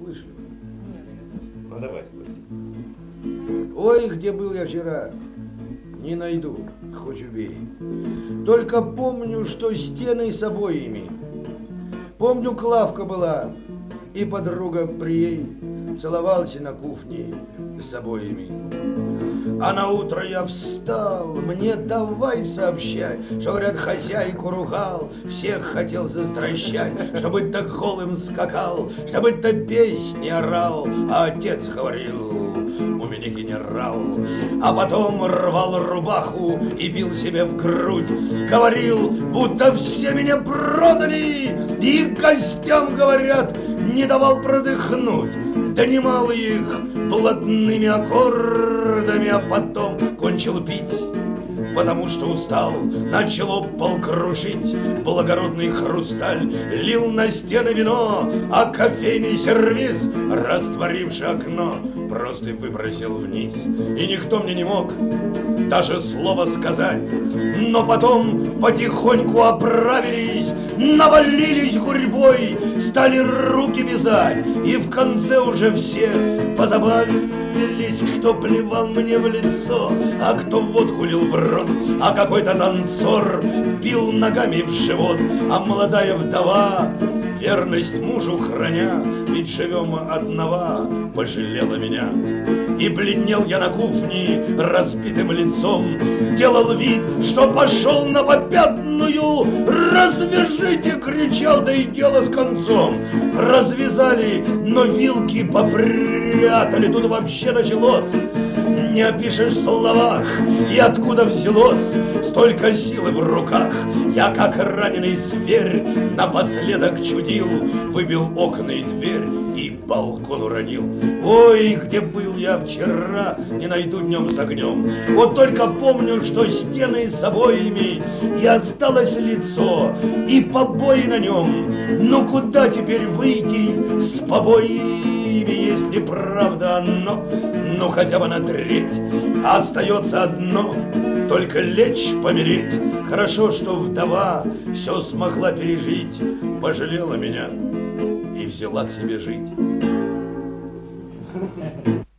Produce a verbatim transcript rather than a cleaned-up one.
слышали? Ну давай, спроси. Ой, где был я вчера, не найду, хоть убей. Только помню, что стены с обоями. Помню, Клавка была, и подруга при ей целовался на кухне с обоями. А на утро я встал, мне давай сообщать, что, говорят, хозяйку ругал, всех хотел застращать, чтобы так голым скакал, чтобы то песни орал, а отец говорил: у меня генерал. А потом рвал рубаху и бил себе в грудь, говорил, будто все меня продали, и гостям, говорят, не давал продыхнуть. Донимал их блатными аккордами, а потом кончил пить, потому что устал. Начал пол крушить благородный хрусталь, лил на стены вино, а кофейный сервиз, растворивший окно, просто выбросил вниз. И никто мне не мог даже слова сказать. Но потом потихоньку оправились, навалились гурьбой, стали руки вязать, и в конце уже все позабавились. Кто плевал мне в лицо, а кто водку лил в рот, а какой-то танцор бил ногами в живот, а молодая вдова, верность мужу храня, ведь живем одного, пожалела меня. И бледнел я на кухне разбитым лицом, делал вид, что пошел на попятную. «Развяжите!» — кричал, да и дело с концом. Развязали, но вилки попрятали. Тут вообще началось, не опишешь в словах, и откуда взялось столько силы в руках. Я, как раненый зверь, напоследок чудил, выбил окна и дверь и балкон уронил. Ой, где был я вчера, не найду днем с огнем. Вот только помню, что стены с обоями, и осталось лицо, и побои на нем. Ну куда теперь выйти с побоями, если правда оно, ну хотя бы на треть? Остается одно, только лечь, помереть. Хорошо, что вдова все смогла пережить, пожалела меня и взяла к себе жить.